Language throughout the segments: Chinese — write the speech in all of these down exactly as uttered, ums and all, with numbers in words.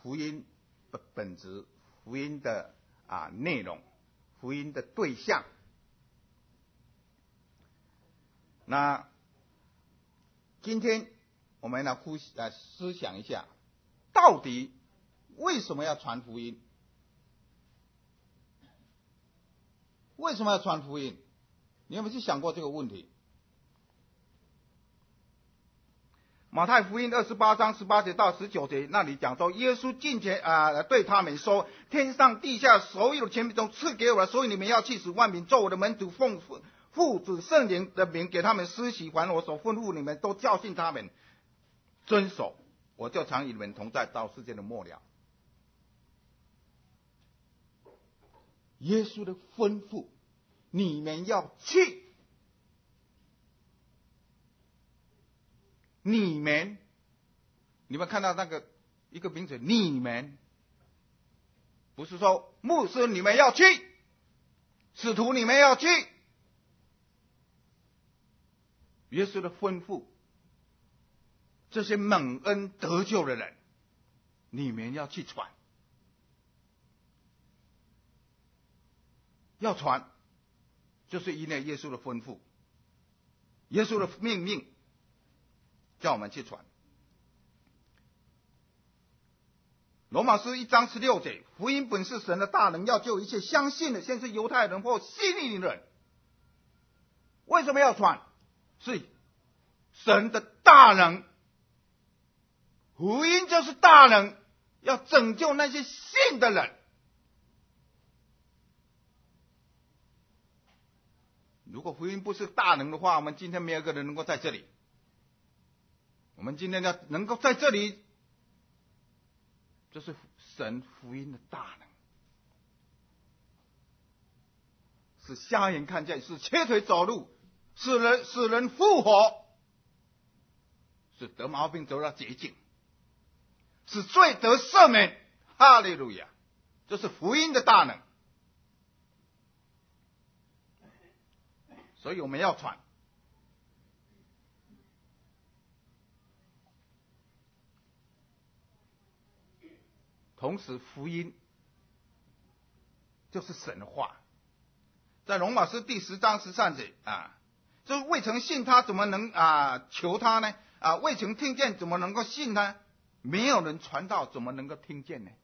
福音的本质、福音的啊内容、福音的对象。那今天我们来呼来思想一下，到底为什么要传福音？为什么要传福音？你有没有去想过这个问题？马太福音二十八章十八节到十九节那里讲说，耶稣进前啊对他们说：天上地下所有的权柄都赐给我了，所以你们要去使万民做我的门徒，奉父子圣灵的名给他们施洗，凡我所吩咐你们都教训他们遵守，我就常与你们同在到世界的末了。耶稣的吩咐，你们要去，你们，你们看到那个一个名词，你们，不是说牧师你们要去，使徒你们要去，耶稣的吩咐，这些蒙恩得救的人，你们要去传，要传，就是因为耶稣的吩咐，耶稣的命令，叫我们去传。罗马书一章十六节，福音本是神的大能，要救一切相信的，先是犹太人或希利尼人。为什么要传？是神的大能，福音就是大能，要拯救那些信的人。如果福音不是大能的话，我们今天没有一个人能够在这里。我们今天要能够在这里，这是神福音的大能，使瞎眼看见，使瘸腿走路，使人使人复活，使得毛病得到洁净，使罪得赦免。哈利路亚！这是福音的大能，所以我们要传。同时，福音就是神的话，在罗马书第十章十三节啊，就是未曾信他，怎么能啊求他呢？啊，未曾听见，怎么能够信呢？没有人传道，怎么能够听见呢？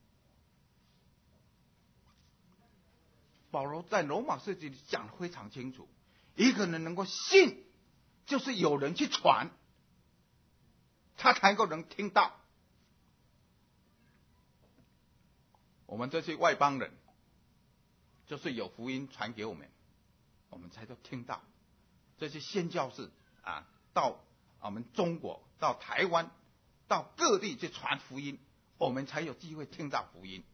保罗在罗马书这里讲得非常清楚，一个人能够信，就是有人去传，他才能够能听到。我们这些外邦人，就是有福音传给我们，我们才都听到。这些宣教士啊，到我们中国、到台湾、到各地去传福音，我们才有机会听到福音。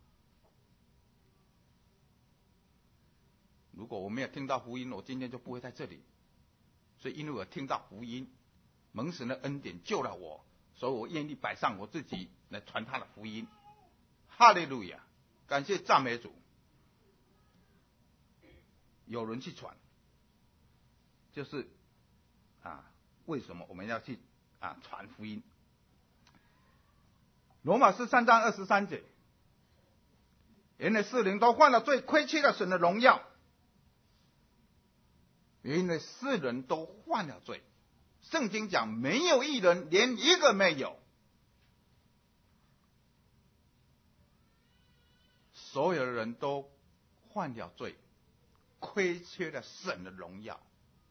如果我没有听到福音，我今天就不会在这里。所以因为我听到福音，蒙神的恩典救了我，所以我愿意摆上我自己来传他的福音。哈利路亚！感谢赞美主。有人去传，就是啊，为什么我们要去啊传福音？罗马书三章二十三节，原来世人都犯了罪，亏缺了神的荣耀。因为世人都犯了罪，圣经讲没有一人，连一个没有。所有的人都犯了罪，亏缺了神的荣耀。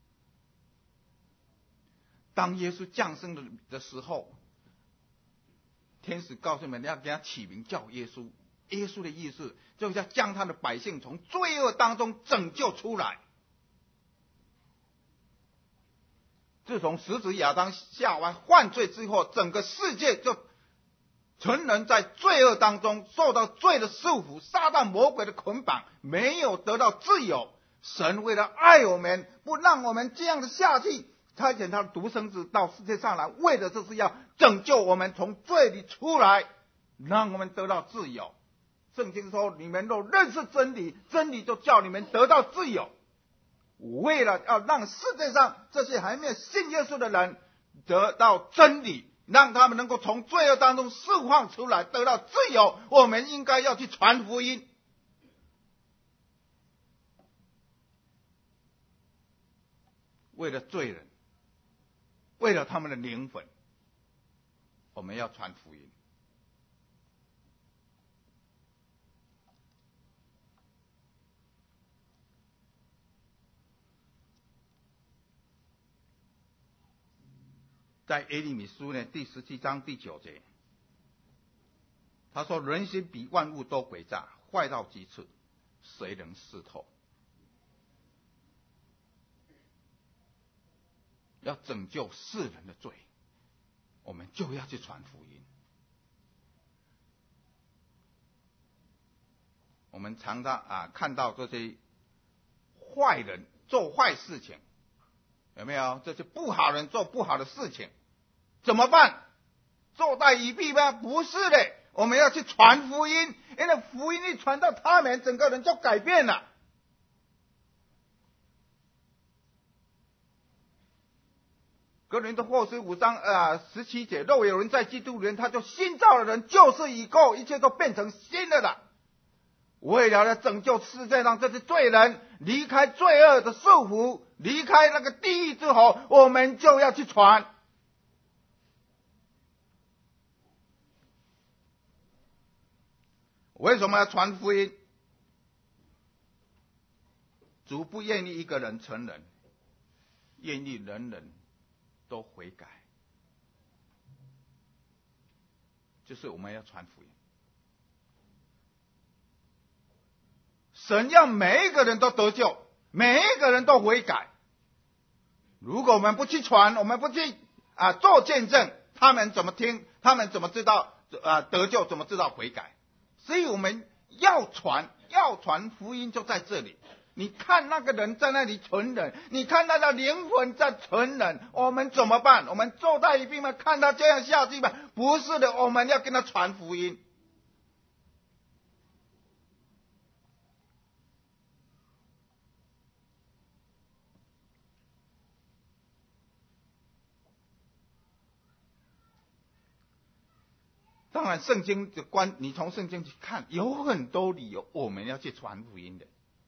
当耶稣降生的的时候，天使告诉你们要给他起名叫耶稣。耶稣的意思就是要将他的百姓从罪恶当中拯救出来。自从始祖亚当夏娃犯罪之后，整个世界就存人在罪恶当中，受到罪的束缚，撒旦魔鬼的捆绑，没有得到自由。神为了爱我们，不让我们这样的下去，差遣他的独生子到世界上来，为的就是要拯救我们从罪里出来，让我们得到自由。圣经说，你们若认识真理，真理就叫你们得到自由。为了要让世界上这些还没有信耶稣的人得到真理， 让他们能够从罪恶当中释放出来，得到自由。我们应该要去传福音。为了罪人，为了他们的灵魂，我们要传福音。在耶利米书呢第十七章第九节，他说：“人心比万物都诡诈，坏到极处，谁能识透？”要拯救世人的罪，我们就要去传福音。我们常常啊看到这些坏人做坏事情，有没有？这些不好人做不好的事情，怎么办？坐待以避吗？不是的，我们要去传福音，因为福音一传到他们，整个人就改变了。哥林多后书五章啊十七节，若有人在基督里面，他就新造的人，旧事已过，一切都变成新的了。为了要拯救世界上这些罪人，离开罪恶的束缚，离开那个地狱之后，我们就要去传。为什么要传福音？主不愿意一个人成人，愿意人人都悔改，就是我们要传福音。神要每一个人都得救，每一个人都悔改。如果我们不去传，我们不去啊做见证，他们怎么听？他们怎么知道啊得救？怎么知道悔改？所以我们要传，要传福音就在这里。你看那个人在那里存忍，你看他的灵魂在存忍，我们怎么办？我们坐在一边吗？看他这样下去吗？不是的，我们要跟他传福音。当然，圣经的观，你从圣经去看，有很多理由我们要去传福音的。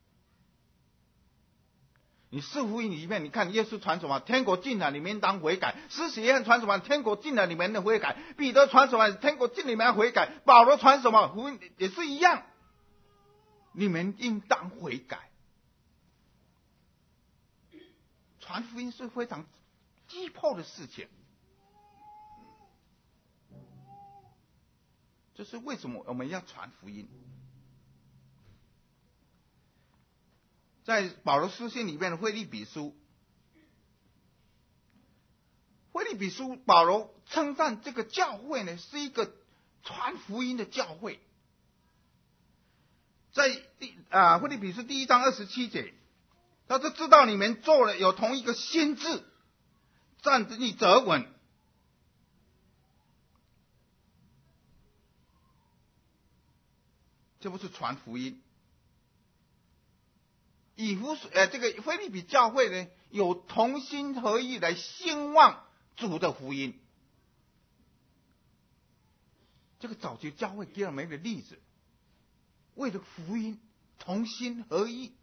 你四福音里面，你看耶稣传什么？天国近了，你们应当悔改。施洗约翰传什么？天国近了，你们的悔改。彼得传什么？天国近了，你们要悔改。保罗传什么？福音也是一样，你们应当悔改。传福音是非常急迫的事情，这是为什么我们要传福音。在保罗书信里面的腓立比书，腓立比书保罗称赞这个教会呢是一个传福音的教会。在第啊腓立比书第一章二十七节，他就知道你们做了有同一个心志，站立则稳。这不是传福音。以弗呃这个腓立比教会呢，有同心合意来兴旺主的福音。这个早期教会给我们一个例子，为了福音同心合意。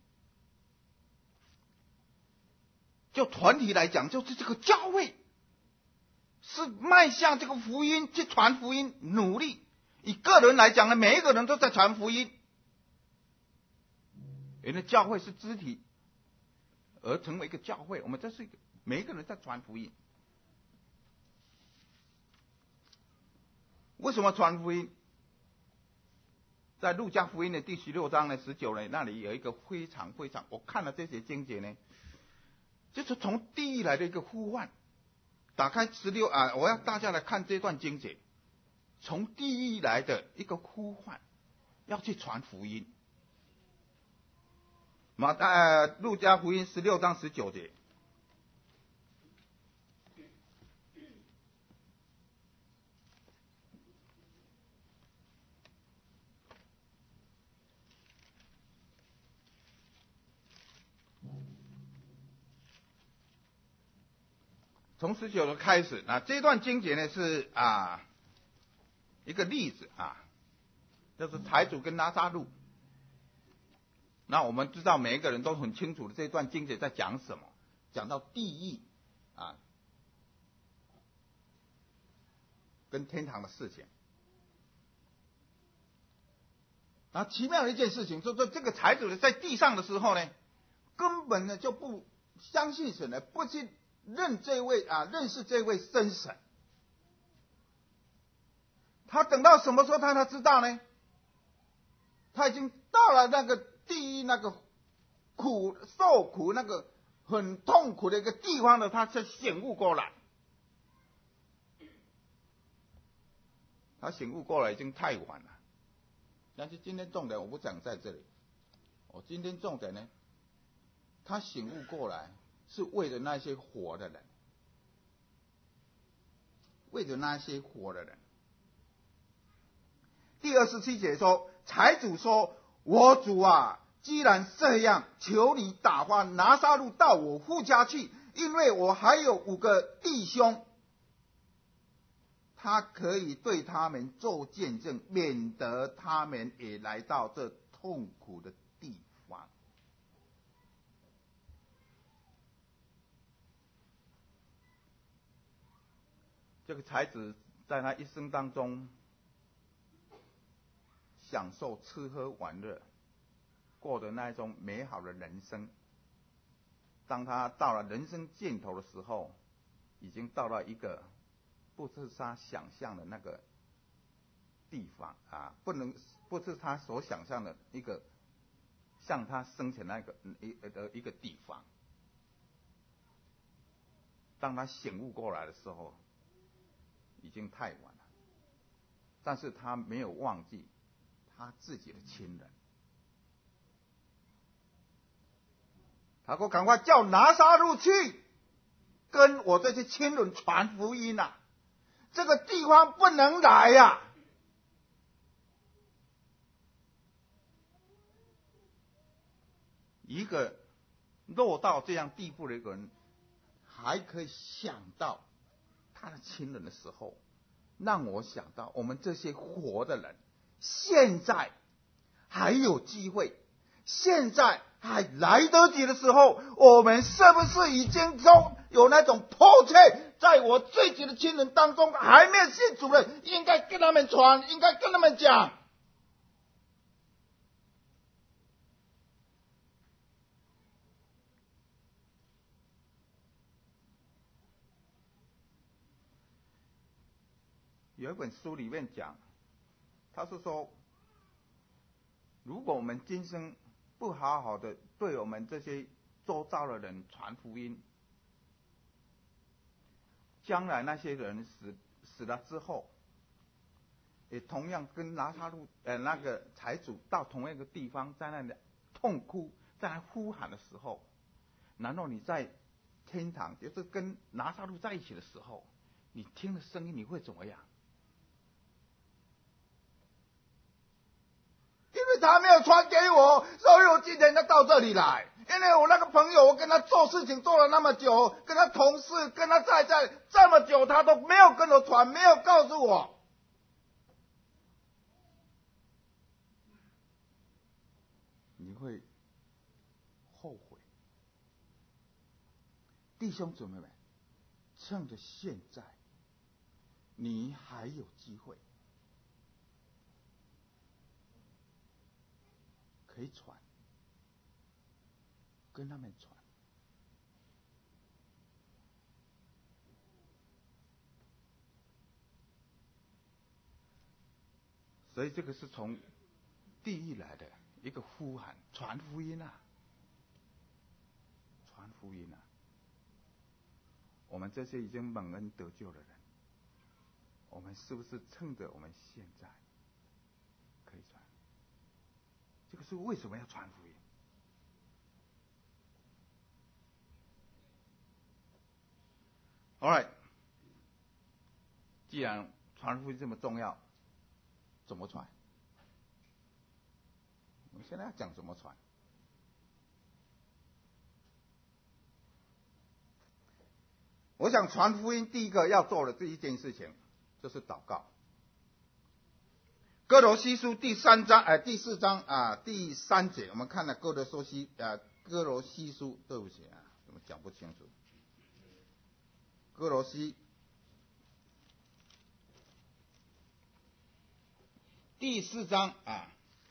就团体来讲，就是这个教会是迈向这个福音去传福音努力。以个人来讲呢，每一个人都在传福音。原来教会是肢体，而成为一个教会，我们这是一个每一个人在传福音。为什么传福音？在路加福音的第十六章的十九呢，那里有一个非常非常，我看了这些经节呢，就是从地狱来的一个呼唤。打开十六啊，我要大家来看这段经节，从地狱来的一个呼唤，要去传福音。马呃路加福音十六章十九节。 从十九的开始，那这段经节呢是啊一个例子啊，就是财主跟拉撒路。那我们知道每一个人都很清楚的这段经节在讲什么，讲到地狱啊跟天堂的事情。然后奇妙的一件事情，就是说这个财主呢在地上的时候呢，根本呢就不相信神呢，不去认这位啊认识这位真神。他等到什么时候他才知道呢？他已经到了那个地狱那个苦受苦那个很痛苦的一个地方了，他才醒悟过来。他醒悟过来已经太晚了。但是今天重点我不讲在这里，我今天重点呢，他醒悟过来是为了那些活的人，为了那些活的人。第二十七节说，财主说：“我主啊，既然这样，求你打发拿撒路到我父家去，因为我还有五个弟兄，他可以对他们做见证，免得他们也来到这痛苦的地方。”这个财子在他一生当中享受吃喝玩乐，过的那一种美好的人生。当他到了人生尽头的时候，已经到了一个不是他想象的那个地方啊，不能不是他所想象的一个像他生前那个一的一个地方。当他醒悟过来的时候，已经太晚了。但是他没有忘记他自己的亲人。他说：“赶快叫拿撒路去，跟我这些亲人传福音啊！这个地方不能来呀、啊！”一个落到这样地步的一个人，还可以想到他的亲人的时候，让我想到我们这些活的人，现在还有机会，现在还来得及的时候，我们是不是已经中有那种迫切，在我自己的亲人当中还没有信主的，应该跟他们传，应该跟他们讲。有一本书里面讲，他是说，如果我们今生不好好的对我们这些周遭的人传福音，将来那些人死死了之后，也同样跟拿撒路呃那个财主到同样一个地方，在那里痛哭，在那呼喊的时候，然后你在天堂，就是跟拿撒路在一起的时候，你听的声音你会怎么样？因为他没有传给我，所以我今天要到这里来。因为我那个朋友，我跟他做事情做了那么久，跟他同事，跟他在在这么久，他都没有跟我传，没有告诉我。你会后悔。弟兄姊妹们，趁着现在，你还有机会可以传，跟他们传。所以这个是从地狱来的一个呼喊，传福音啊，传福音啊。我们这些已经蒙恩得救的人，我们是不是趁着我们现在可以传？这个是为什么要传福音？All right， 既然传福音这么重要，怎么传？我们现在要讲怎么传。 我想传福音第一个要做的这一件事情就是祷告。哥罗西书第三章，呃，第四章啊，第三节，我们看了哥罗西，呃，哥罗西书，对不起啊，怎么讲不清楚？哥罗西第四章啊，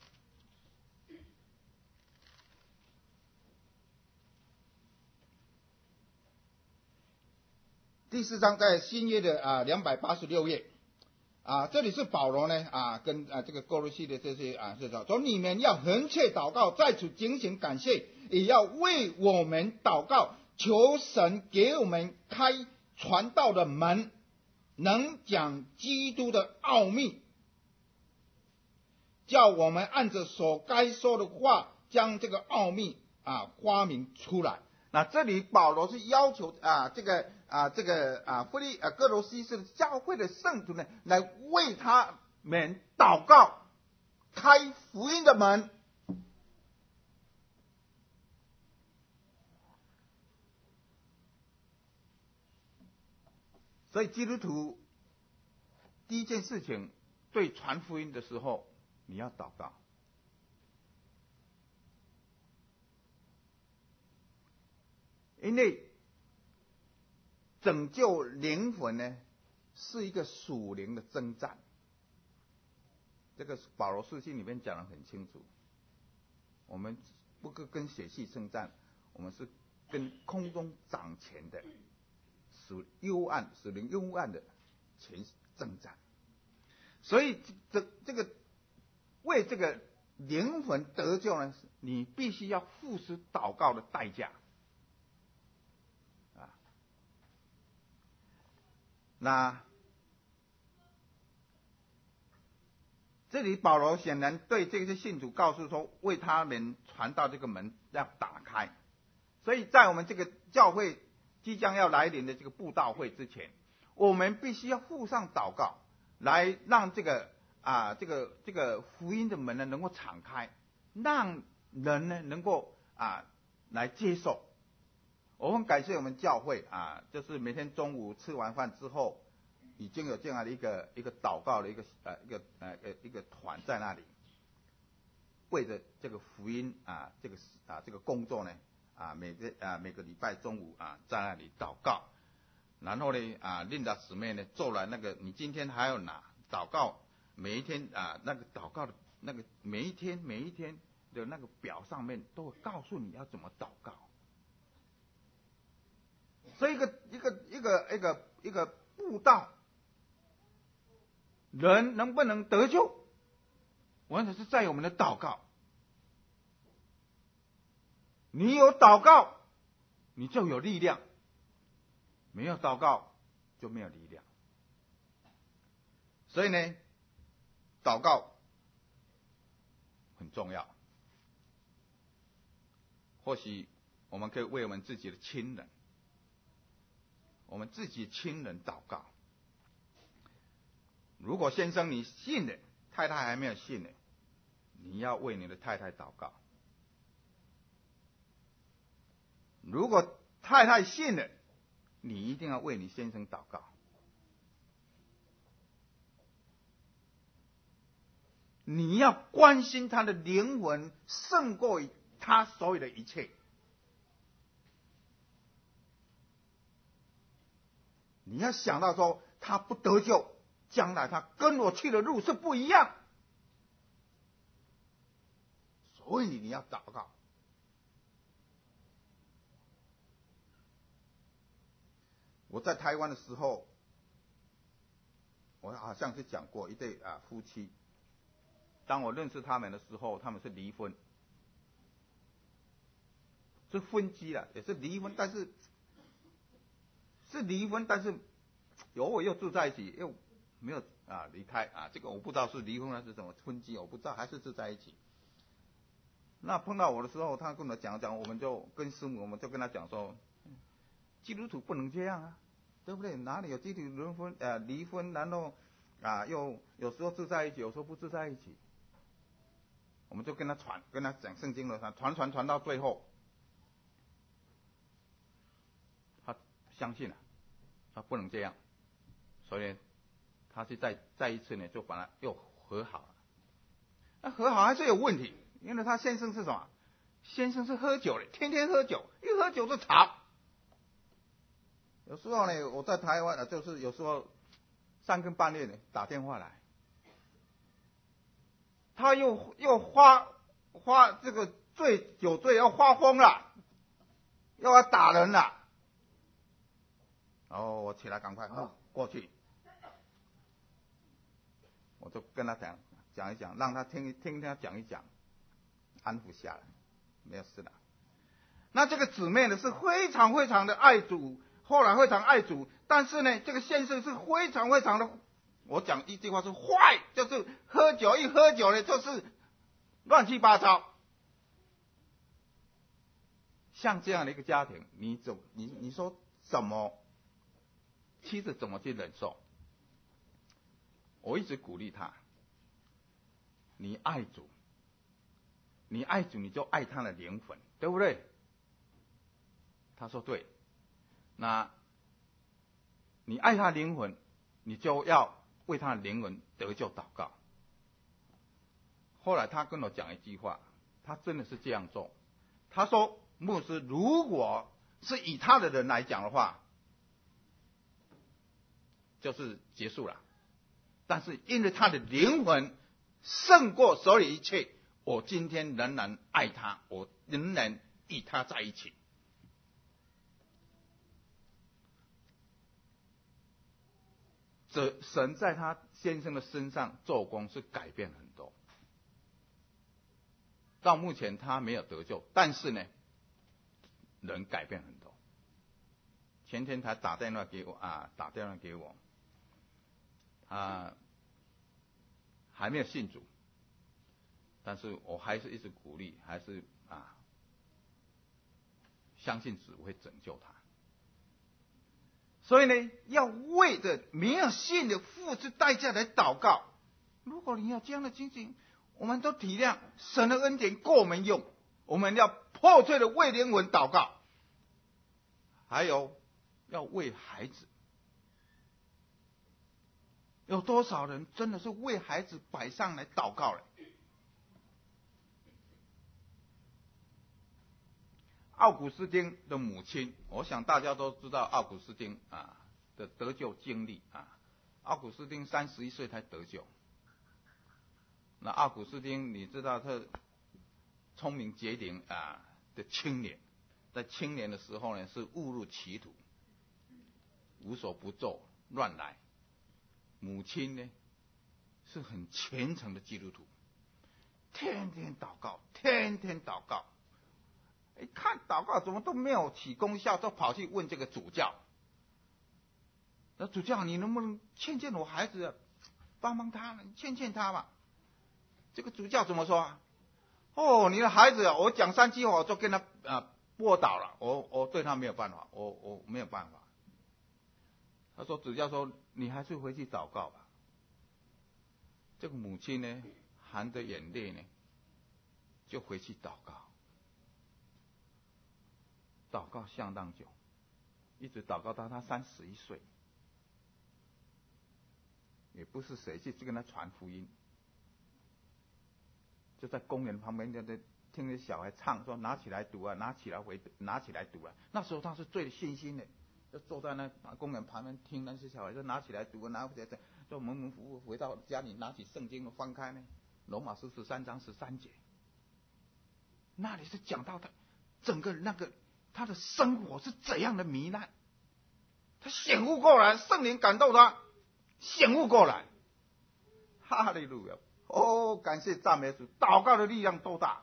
第四章在新约的啊两百八十六页。啊，这里是保罗呢啊，跟啊这个哥罗西的这些啊，是说，说你们要恒切祷告，在此警醒感谢，也要为我们祷告，求神给我们开传道的门，能讲基督的奥秘，叫我们按着所该说的话，将这个奥秘啊发明出来。那这里保罗是要求啊，这个啊，这个啊，腓利啊，哥罗西是教会的圣徒呢，来为他们祷告，开福音的门。所以基督徒第一件事情，对传福音的时候，你要祷告。因为拯救灵魂呢，是一个属灵的征战。这个保罗书信里面讲得很清楚，我们不跟血气征战，我们是跟空中掌权的属幽暗、属灵幽暗的前征战。所以这这个为这个灵魂得救呢，你必须要付出祷告的代价。那这里保罗显然对这些信徒告诉说，为他们传道这个门要打开。所以在我们这个教会即将要来临的这个布道会之前，我们必须要附上祷告，来让这个啊这个这个福音的门呢能够敞开，让人呢能够啊来接受。我很感谢我们教会啊，就是每天中午吃完饭之后，已经有这样的一个一个祷告的一个呃一个呃一个团在那里，为着这个福音啊这个啊这个工作呢啊每个啊每个礼拜中午啊在那里祷告，然后呢啊琳达姊妹呢做了那个你今天还要拿祷告每一天啊那个祷告的那个每一天每一天的那个表上面都会告诉你要怎么祷告。所以一个一个一个一个一个布道，人能不能得救，完全是在我们的祷告。你有祷告，你就有力量；没有祷告，就没有力量。所以呢，祷告很重要。或许我们可以为我们自己的亲人。我们自己亲人祷告。如果先生你信了，太太还没有信呢，你要为你的太太祷告。如果太太信了，你一定要为你先生祷告。你要关心他的灵魂，胜过于他所有的一切。你要想到说，他不得救，将来他跟我去的路是不一样。所以你要祷告。我在台湾的时候，我好像是讲过一对啊夫妻，当我认识他们的时候，他们是离婚，是分居了，也是离婚，但是是离婚，但是有我又住在一起，又没有啊离开啊，这个我不知道是离婚还是什么分居，我不知道，还是住在一起。那碰到我的时候，他跟我讲讲，我们就跟师母，我们就跟他讲说，基督徒不能这样啊，对不对？哪里有基督徒离婚呃离婚，然后啊又有时候住在一起，有时候不住在一起。我们就跟他传，跟他讲圣经的，他传传传到最后，他相信了， 他不能这样，所以他是再再一次呢，就把他又和好了。那和好还是有问题，因为他先生是什么？先生是喝酒的，天天喝酒，一喝酒就吵。有时候呢，我在台湾啊，就是有时候三更半夜呢打电话来，他又又发发这个醉酒醉要发疯了，又要打人了。然后我起来赶快啊过去，我就跟他讲讲一讲，让他听听他讲一讲，安抚下来，没有事了。那这个姊妹呢是非常非常的爱主，后来非常爱主，但是呢，这个先生是非常非常的，我讲一句话是坏，就是喝酒一喝酒呢就是乱七八糟。像这样的一个家庭，你怎你你说怎么妻子怎么去忍受？我一直鼓励他，你爱主，你爱主你就爱他的灵魂，对不对？他说对。那你爱他灵魂，你就要为他的灵魂得救祷告。后来他跟我讲一句话，他真的是这样做。他说，牧师，如果是以他的人来讲的话，就是结束了。但是因为他的灵魂胜过所有一切，我今天仍然爱他，我仍然与他在一起。这神在他先生的身上做工是改变很多。到目前他没有得救，但是呢，人改变很多。前天他打电话给我啊，打电话给我，他还没有信主，但是我还是一直鼓励，还是啊，相信主会拯救他。所以呢，要为着没有信的付出代价来祷告。如果你有这样的情形，我们都体谅神的恩典够我们用，我们要迫切的为灵魂祷告，还有要为孩子。有多少人真的是为孩子摆上来祷告了？奥古斯丁的母亲，我想大家都知道奥古斯丁啊的得救经历啊。奥古斯丁三十一岁才得救。那奥古斯丁，你知道他聪明绝顶啊的青年，在青年的时候呢，是误入歧途，无所不做，乱来。母亲呢，是很虔诚的基督徒，天天祷告，天天祷告。一看祷告怎么都没有起功效，就跑去问这个主教。那主教，你能不能劝劝我孩子啊，帮帮他，劝劝他吧。这个主教怎么说啊？哦，你的孩子啊，我讲三句话我就跟他啊拨倒了，我我对他没有办法，我我没有办法。他说，主教说，你还是回去祷告吧。这个母亲呢，含着眼泪呢，就回去祷告。祷告相当久，一直祷告到他三十一岁，也不是谁去跟他传福音，就在公园旁边，就在听着小孩唱，说拿起来读啊，拿起来回，拿起来读啊。那时候他是最有信心的，就坐在那公园旁边听那些小孩，就拿起来读啊，拿起来就蒙蒙服回到家里，拿起圣经翻开呢，罗马书十三章十三节，那里是讲到他整个那个。他的生活是怎样的糜烂，他醒悟过来，圣灵感动他，醒悟过来。哈利路亚！哦，感谢赞美主，祷告的力量多大！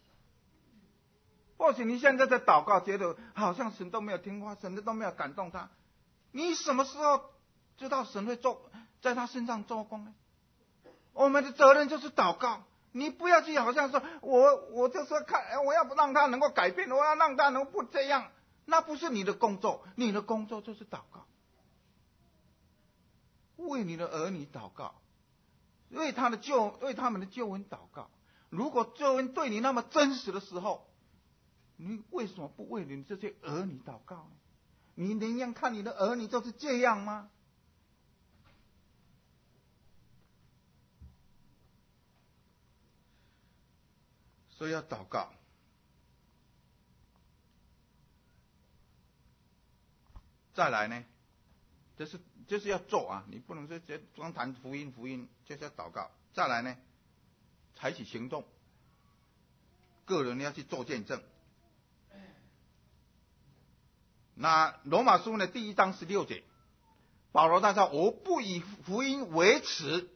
或许你现在在祷告，觉得好像神都没有听话，神都没有感动他，你什么时候知道神会做在他身上做工呢？我们的责任就是祷告。你不要去好像说我我就是看我要让他能够改变，我要让他能够不这样，那不是你的工作，你的工作就是祷告，为你的儿女祷告，为他的救为他们的救恩祷告。如果救恩对你那么真实的时候，你为什么不为你这些儿女祷告呢？ 你宁愿看你的儿女就是这样吗？所以要祷告。再来呢，就是就是要做啊，你不能说只光谈福音福音，就是要祷告。再来呢，采取行动，个人要去做见证。那罗马书呢第一章十六节，保罗他说：“我不以福音为耻。”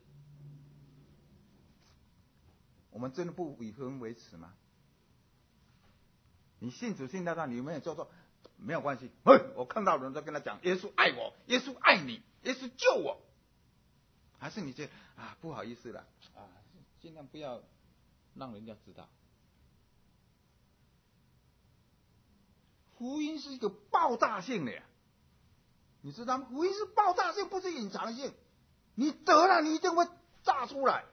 我们真的不以福音为耻吗？你信主信到他，你有没有做做？没有关系，我看到人都跟他讲，耶稣爱我，耶稣爱你，耶稣救我。还是你觉得啊不好意思了啊，尽量不要让人家知道。福音是一个爆炸性的，你知道吗？福音是爆炸性，不是隐藏性。你得了，你一定会炸出来。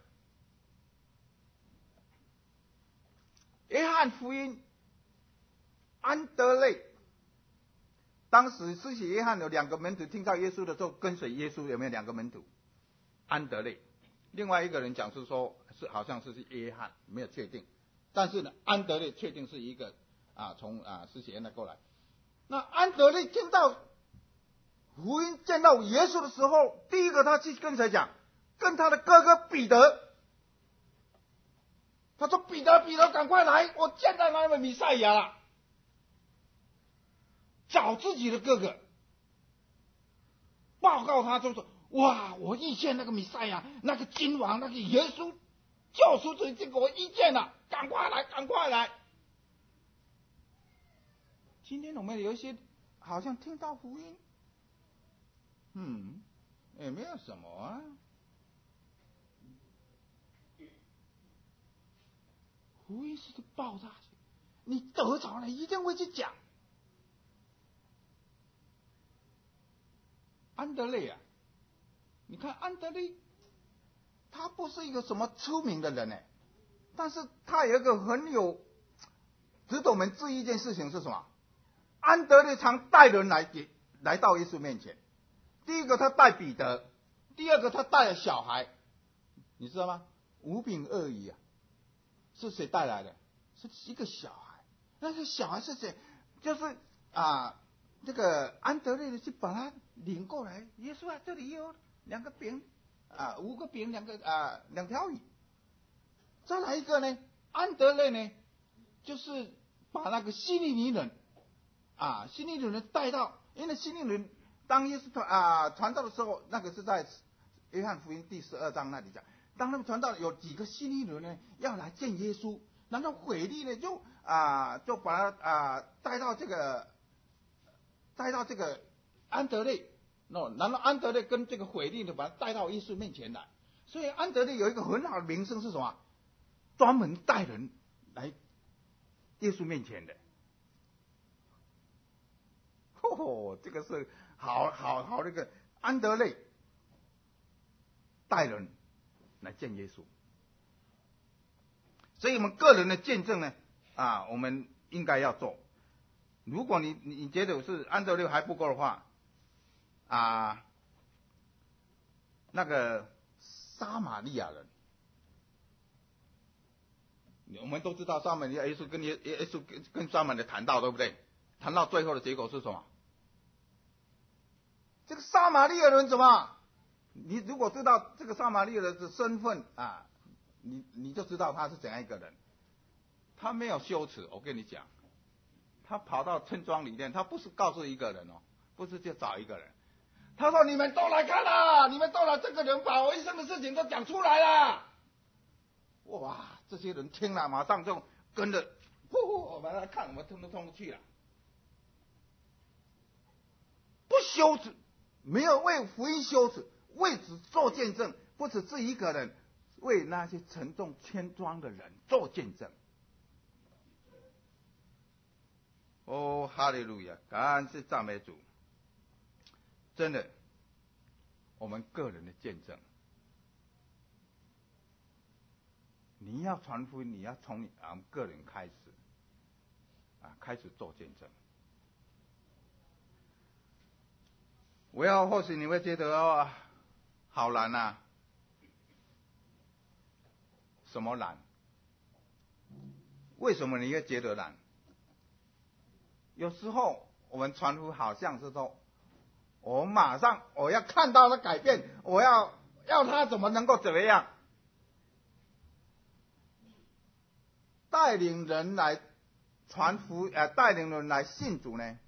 约翰福音，安德肋。当时施洗约翰有两个门徒听到耶稣的时候，跟随耶稣有没有两个门徒？安德肋，另外一个人讲是说，是好像是是约翰，没有确定。但是呢，安德肋确定是一个啊，从啊施洗约翰过来。那安德肋听到福音，见到耶稣的时候，第一个他去跟谁讲？跟他的哥哥彼得。他说：“彼得，彼得，赶快来！我见到那位弥赛亚了。”找自己的哥哥，报告他，就说：“哇，我遇见那个弥赛亚，那个君王，那个耶稣救赎主，这个我遇见了，赶快来，赶快来！”今天我们有一些好像听到福音，嗯，也没有什么啊。福音是个爆炸性，你得着了一定会去讲。安德肋啊，你看安德肋，他不是一个什么出名的人呢，但是他有一个很有值得我们注意一件事情是什么？安德肋常带人来给来到耶稣面前。第一个他带彼得，第二个他带了小孩，你知道吗？五饼二鱼啊，是谁带来的？是一个小孩。那个小孩是谁？就是啊。这个安德肋就把他领过来，耶稣啊，这里有两个饼啊，五个饼，两个啊，两条鱼。再来一个呢，安德肋呢，就是把那个希利尼人啊，希利尼人带到，因为希利尼人当耶稣传啊传道的时候，那个是在约翰福音第十二章那里讲，当他们传道有几个希利尼人呢要来见耶稣，然后腓力呢就啊就把他啊带到这个。带到这个安德肋，no, 然后安德肋跟这个腓力呢，把他带到耶稣面前来。所以安德肋有一个很好的名声是什么？专门带人来耶稣面前的。哦，这个是好好好那个安德肋带人来见耶稣。所以我们个人的见证呢，啊，我们应该要做。如果你你觉得是安德肋还不够的话，啊，那个撒玛利亚人，我们都知道撒玛利亚耶稣跟耶耶稣跟跟撒玛利亚谈到，对不对？谈到最后的结果是什么？这个撒玛利亚人怎么？你如果知道这个撒玛利亚人的身份啊，你你就知道他是怎样一个人。他没有羞耻，我跟你讲。他跑到村庄里面，他不是告诉一个人哦，不是就找一个人。他说：“你们都来看啦，你们都来，这个人把我一生的事情都讲出来了。”哇，这些人听了，马上就跟着，呼，我们来看，我们通通通去了。不羞耻，没有为福音羞耻，为此做见证，不只是一个人，为那些沉重千庄的人做见证。哦，哈利路亚！感恩是赞美主。真的，我们个人的见证，你要传福音，你要从你我们个人开始，啊，开始做见证。 我要或许你会觉得哦，好难啊。什么难？为什么你会觉得难？有时候我们传福好像是说，我马上我要看到他改变，我要要他怎么能够怎么样？带领人来传福，呃，带领人来信主呢？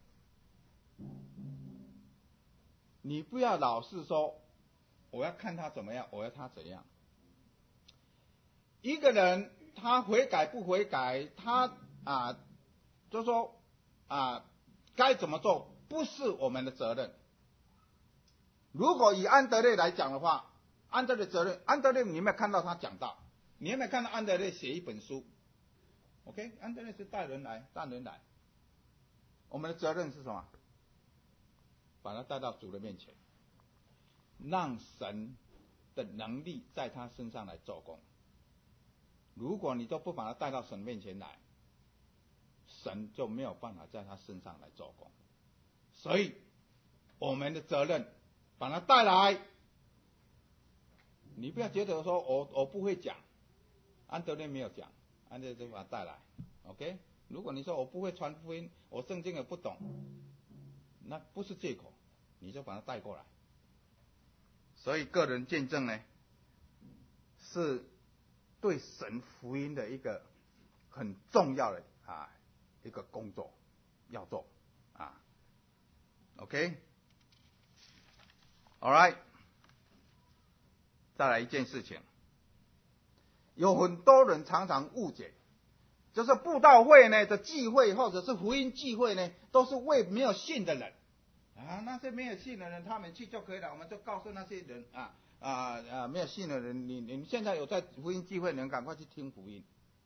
你不要老是说，我要看他怎么样，我要他怎样。一个人他悔改不悔改，他啊，就说啊，该怎么做，不是我们的责任。如果以安德烈来讲的话，安德烈责任，安德烈你有没有看到他讲到？你有没有看到安德烈写一本书 ？OK， 安德烈是带人来，带人来。我们的责任是什么？把他带到主的面前，让神的能力在他身上来做工。如果你都不把他带到神面前来，神就没有办法在他身上来做工。所以我们的责任把他带来。你不要觉得说我我不会讲，安德烈没有讲，安德烈就把他带来 OK。 如果你说我不会传福音，我圣经也不懂，那不是借口，你就把他带过来。所以个人见证呢，是对神福音的一个很重要的啊一个工作要做啊 OK。 All right， 再来一件事情，有很多人常常误解，就是布道会呢的聚会或者是福音聚会呢，都是为没有信的人啊，那些没有信的人他们去就可以了，我们就告诉那些人啊啊啊没有信的人，你你现在有在福音聚会，你们赶快去听福音。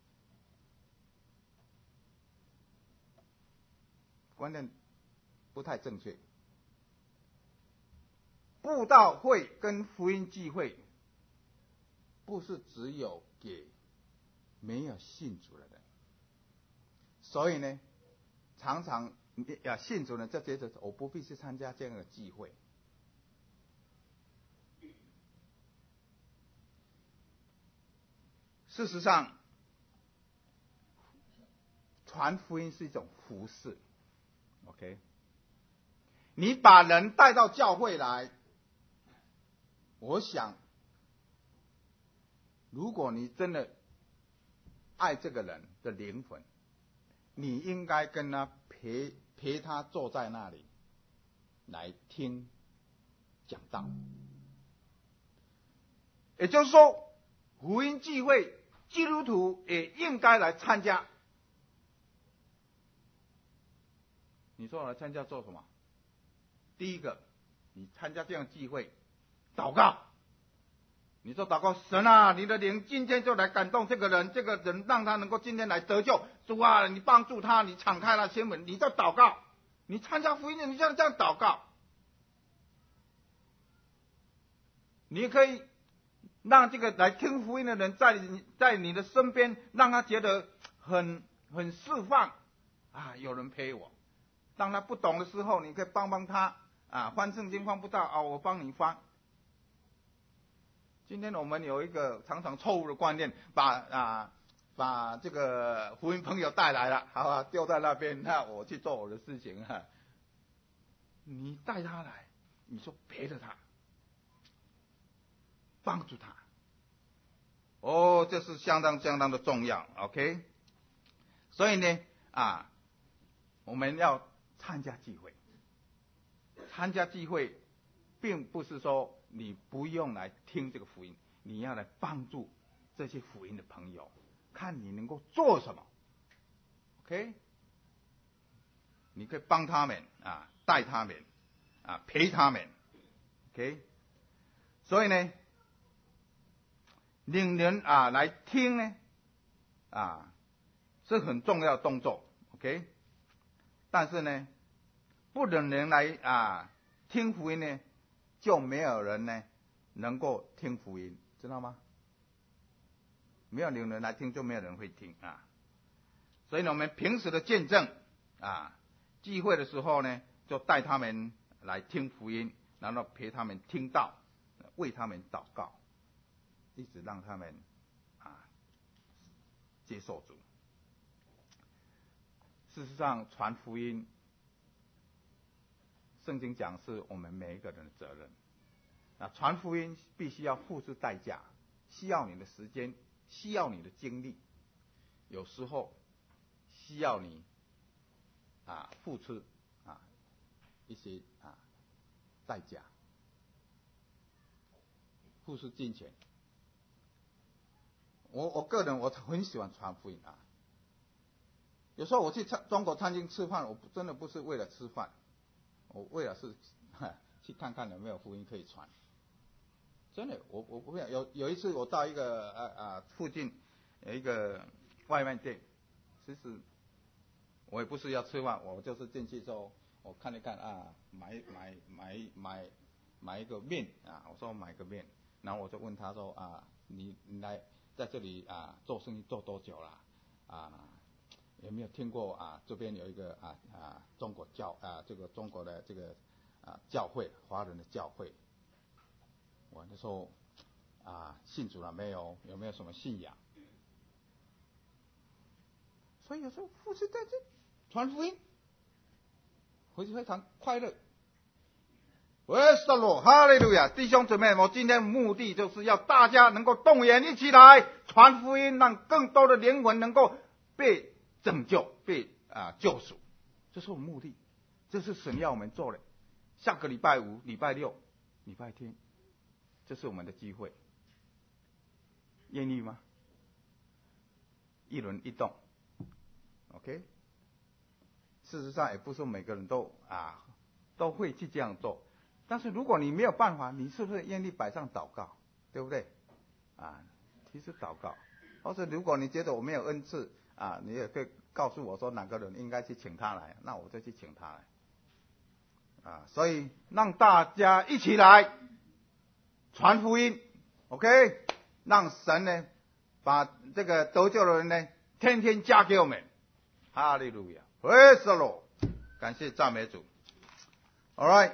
观念不太正确。布道会跟福音聚会不是只有给没有信主的人，所以呢，常常啊信主呢就觉得我不必去参加这样的聚会。事实上，传福音是一种服事 ，OK？ 你把人带到教会来，我想，如果你真的爱这个人的灵魂，你应该跟他陪陪他坐在那里来听讲道。也就是说，福音聚会基督徒也应该来参加。你说我来参加做什么？第一个，你参加这样聚会，祷告。你说祷告，神啊，你的灵今天就来感动这个人，这个人让他能够今天来得救。主啊，你帮助他，你敞开了心门，你就祷告。你参加福音的，你就这样祷告。你可以让这个来听福音的人在你在你的身边，让他觉得很很释放啊，有人陪我。当他不懂的时候，你可以帮帮他啊，翻圣经翻不到啊，我帮你翻。今天我们有一个常常错误的观念，把啊把这个福音朋友带来了，好吧，丢在那边，那我去做我的事情哈。你带他来，你说陪着他，帮助他，哦，这是相当相当的重要 ，OK。所以呢啊，我们要参加聚会，参加聚会，并不是说你不用来听这个福音，你要来帮助这些福音的朋友，看你能够做什么 ，OK？ 你可以帮他们啊，带他们啊，陪他们 ，OK？ 所以呢，领人啊来听呢，啊是很重要的动作 ，OK？ 但是呢，不领人来啊听福音呢，就没有人呢能够听福音，知道吗？没有领人来听，就没有人会听啊。所以呢，我们平时的见证啊，聚会的时候呢，就带他们来听福音然后陪他们听道，为他们祷告，一直让他们啊接受主。事实上，传福音，圣经讲是我们每一个人的责任。那传福音必须要付出代价，需要你的时间，需要你的精力，有时候需要你啊付出啊一些啊代价，付出金钱。我我个人我很喜欢传福音啊。有时候我去中国餐厅吃饭，我真的不是为了吃饭，我为了是去看看有没有福音可以传。真的，我我不会有有一次我到一个啊啊附近有一个外卖店，其实我也不是要吃饭，我就是进去之后我看一看啊，买买买买买一个面啊，我说买个面，然后我就问他说啊，你你来在这里啊做生意做多久了？啊，有没有听过啊这边有一个啊啊中国教啊这个中国的这个啊教会，华人的教会？我那时候啊信主了没有？有没有什么信仰？所以有时候付出在这传福音，回去非常快乐。喂，神罗，哈利路亚！弟兄姊妹，我今天目的就是要大家能够动员一起来传福音，让更多的灵魂能够被拯救、被啊救赎，这是我们目的，这是神要我们做的。下个礼拜五、礼拜六、礼拜天，这是我们的机会，愿意吗？一轮一动 ，OK。事实上，也不是每个人都啊都会去这样做。但是如果你没有办法，你是不是愿意摆上祷告，对不对？啊，其实祷告，或者如果你觉得我没有恩赐啊，你也可以告诉我说哪个人应该去请他来，那我就去请他来。啊，所以让大家一起来传福音 ，OK， 让神呢把这个得救的人呢天天加给我们，哈利路亚 ，Praise the Lord， 感谢赞美主 ，All right。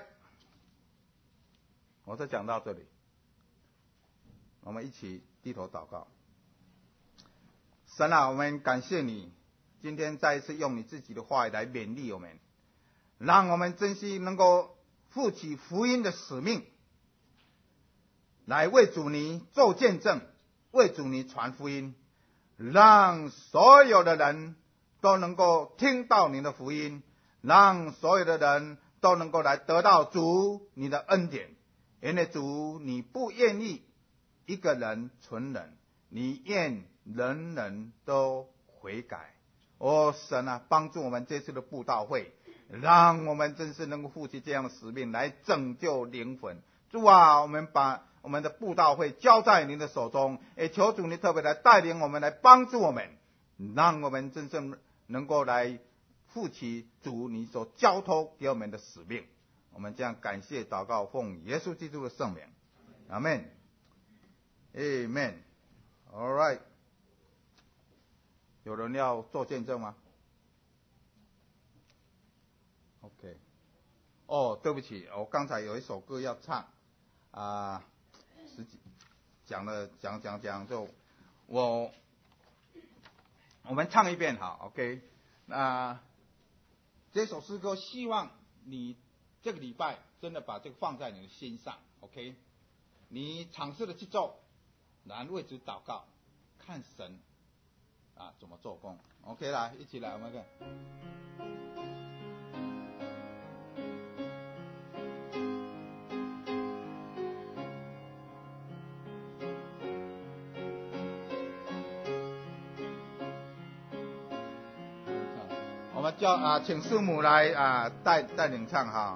我就讲到这里，我们一起低头祷告。神啊，我们感谢你，今天再一次用你自己的话语来勉励我们，让我们珍惜能够负起福音的使命，来为主你做见证，为主你传福音，让所有的人都能够听到你的福音，让所有的人都能够来得到主你的恩典。因为主你不愿意一个人存忍，你愿人人都悔改。哦，神啊，帮助我们这次的布道会，让我们真是能够负起这样的使命来拯救灵魂。主啊，我们把我们的布道会交在您的手中，也求主你特别来带领我们，来帮助我们，让我们真正能够来负起主你所交托给我们的使命。我们将感谢祷告，奉耶稣基督的圣名，阿们 ，Amen。All right， 有人要做见证吗 ？OK。哦，对不起，我刚才有一首歌要唱，啊、呃，十几讲了讲讲讲就我我们唱一遍好 ，OK。那这首诗歌希望你这个礼拜真的把这个放在你的心上 ，OK？ 你尝试的去做，然后为主祷告，看神啊怎么做工 ，OK 啦，一起来，我们看。我们叫啊，请师母来啊带带领唱哈。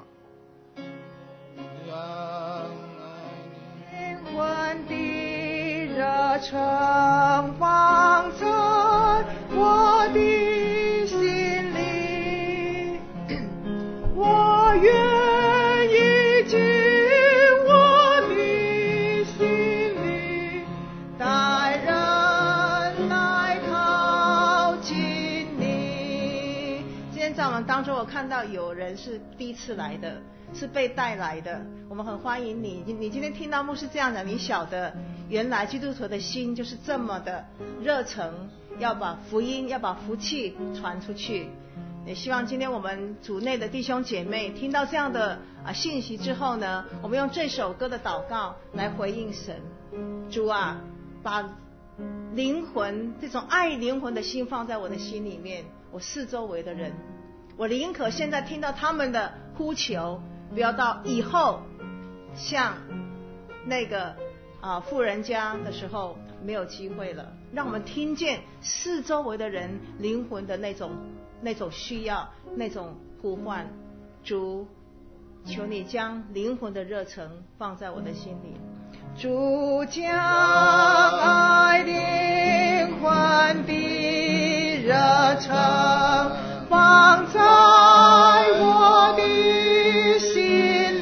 灵魂的热诚放在我的心里，我愿意进我的心里，带人来靠近你。现在在我们当中，我看到有人是第一次来的，是被带来的，我们很欢迎你。你今天听到牧师这样讲，你晓得原来基督徒的心就是这么的热诚，要把福音要把福气传出去。也希望今天我们主内的弟兄姐妹听到这样的啊信息之后呢，我们用这首歌的祷告来回应神。主啊，把灵魂这种爱灵魂的心放在我的心里面，我四周围的人，我宁可现在听到他们的呼求，不要到以后像那个啊富人家的时候没有机会了。让我们听见四周围的人灵魂的那种那种需要，那种呼唤。主，求你将灵魂的热忱放在我的心里。主将爱灵魂的热忱放在我的心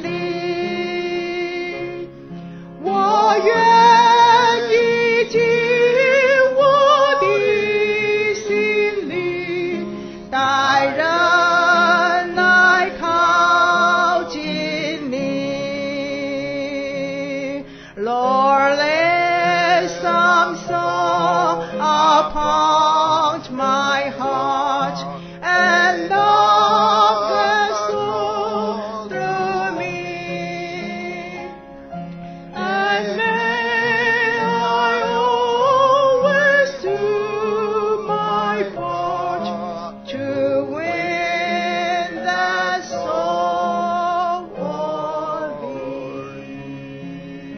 里，我愿意进我的心里，带人来靠近你。Lord, lay some song upon my heart, and love can flow through me. And may I always do my part to win the soul for thee.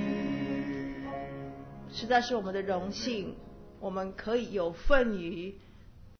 实在是我们的荣幸，我们可以有份于